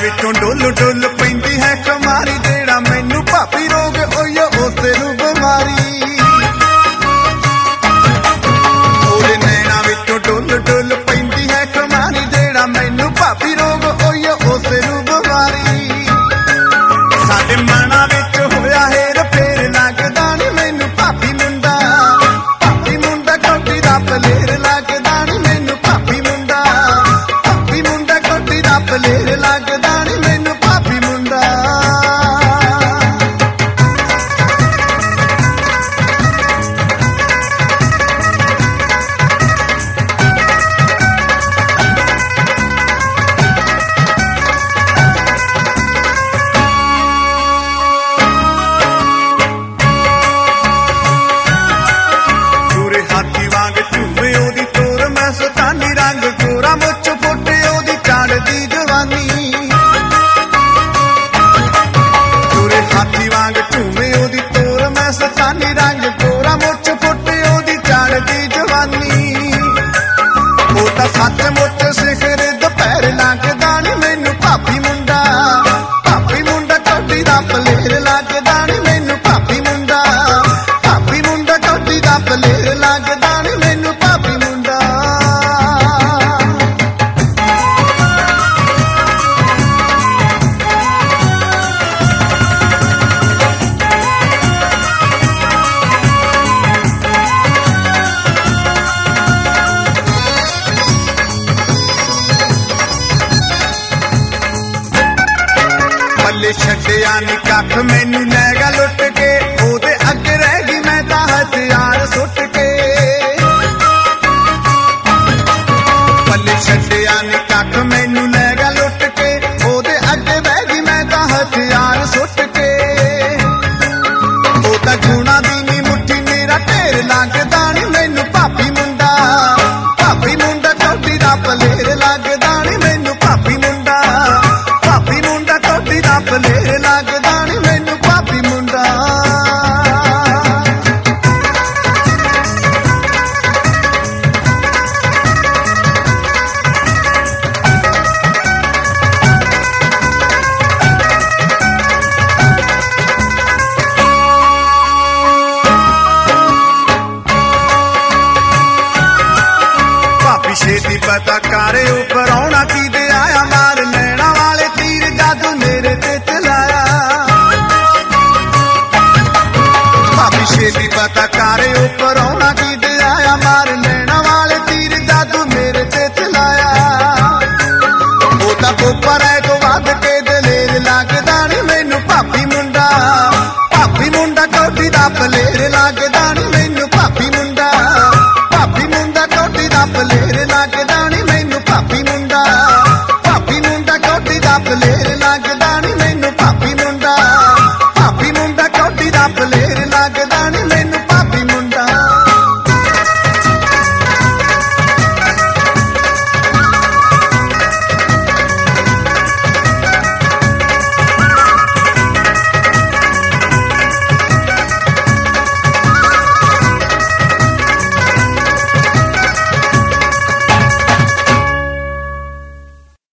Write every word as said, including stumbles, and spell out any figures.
विचों डुल डुल पैंदी है खुमारी, जेड़ा मैनू भाभी रोग ओयो उसे नू बीमारी। ओदे नैना विचों डुल डुल पैंदी है खुमारी, जेड़ा मैनू भाभी रोग ओयो उसे नू बीमारी। साडे मना विच होया हेर फेर, लगदा नी मैनू भाभी मुंडा, भाभी मुंडा कोटी दा पलेर, लगदा नी मैनू भाभी मुंडा, भाभी मुंडा कोटी दा पलेर, लगदा नी मैनू भाभी मुंडा। ਪੂਰੇ ਹਾਥੀ ਵਾਂਗ ਝੂਮੇ ਉਹਦੀ ਤੋਰ, ਮੈਂ ਸਤਾਨੀ ਰੰਗ ਗੋਰਾ ਮੁੱਛ ਫੁੱਟੇ ਉਹਦੀ ਚੜ੍ਹਦੀ ਜਵਾਨੀ। ਪੂਰੇ ਹਾਥੀ ਵਾਂਗ ਝੂਮੇ ਉਹਦੀ ਤੋਰ, ਮੈਂ ਸਤਾਨੀ ਰੰਗ ਗੋਰਾ ਮੁੱਛ ਫੁੱਟੇ ਉਹਦੀ ਚੜ੍ਹਦੀ ਜਵਾਨੀ। ਉਹ ਤਾਂ ਸੱਚਮੁੱਚ ਸਿਖਰ ਦੁਪਹਿਰ, ਲੱਗਦਾ ਨੀ ਮੈਨੂੰ ਭਾਬੀ ਮੁੰਡਾ, ਭਾਬੀ ਮੁੰਡਾ ਕੋਟੀ ਦਾ ਪਲੇਰ, ਲੱਗਦਾ ਨੀ ਮੈਨੂੰ ਭਾਬੀ ਮੁੰਡਾ, ਭਾਬੀ ਮੁੰਡਾ ਕੋਟੀ ਦਾ ਪਲੇਰ, ਲੱਗਦਾ ਨੀ ਮੈਨੂੰ ਭਾਬੀ ਮੁੰਡਾ। ਪੱਲੇ ਛੱਡਿਆ ਨੀ ਕੱਖ ਮੈਨੂੰ ਨੈਗਾ ਲੁੱਟ ਕੇ, ਉਹਦੇ ਅੱਗੇ ਰਹਿ ਗਈ ਮੈਂ ਤਾਂ ਹਥਿਆਰ ਸੁੱਟ ਕੇ। ਪੱਲੇ ਛੱਡਿਆ ਨੀ ਕੱਖ ਮੈਨੂੰ ਨੈਗਾ ਲੁੱਟ ਕੇ, ਉਹਦੇ ਅੱਗੇ ਬਹਿ ਗਈ ਮੈਂ ਤਾਂ ਹਥਿਆਰ ਸੁੱਟ ਕੇ। ਉਹ ਤਾਂ ਗੁਣਾ ਦੀ ਨੀ ਮੁੱਠੀ ਮੇਰਾ ਢੇਰ, ਲੱਗਦਾ ਨੀ ਮੈਨੂੰ ਭਾਬੀ ਮੁੰਡਾ, ਭਾਬੀ ਮੁੰਡਾ ਕੋਟੀ ਦਾ ਪਲੇਰ, ਲੱਗਦਾ ਨੀ ਮੈਨੂੰ ਭਾਬੀ ਮੁੰਡਾ, ਭਾਬੀ ਮੁੰਡਾ ਕੋਟੀ ਦਾ ਪਲੇਰ, ਲੱਗਦਾ ਨੀ ਮੈਨੂੰ ਭਾਬੀ ਮੁੰਡਾ। ਭਾਬੀ ਛੇਤੀ ਪਤਾ ਕਰੇ ਉੱਪਰ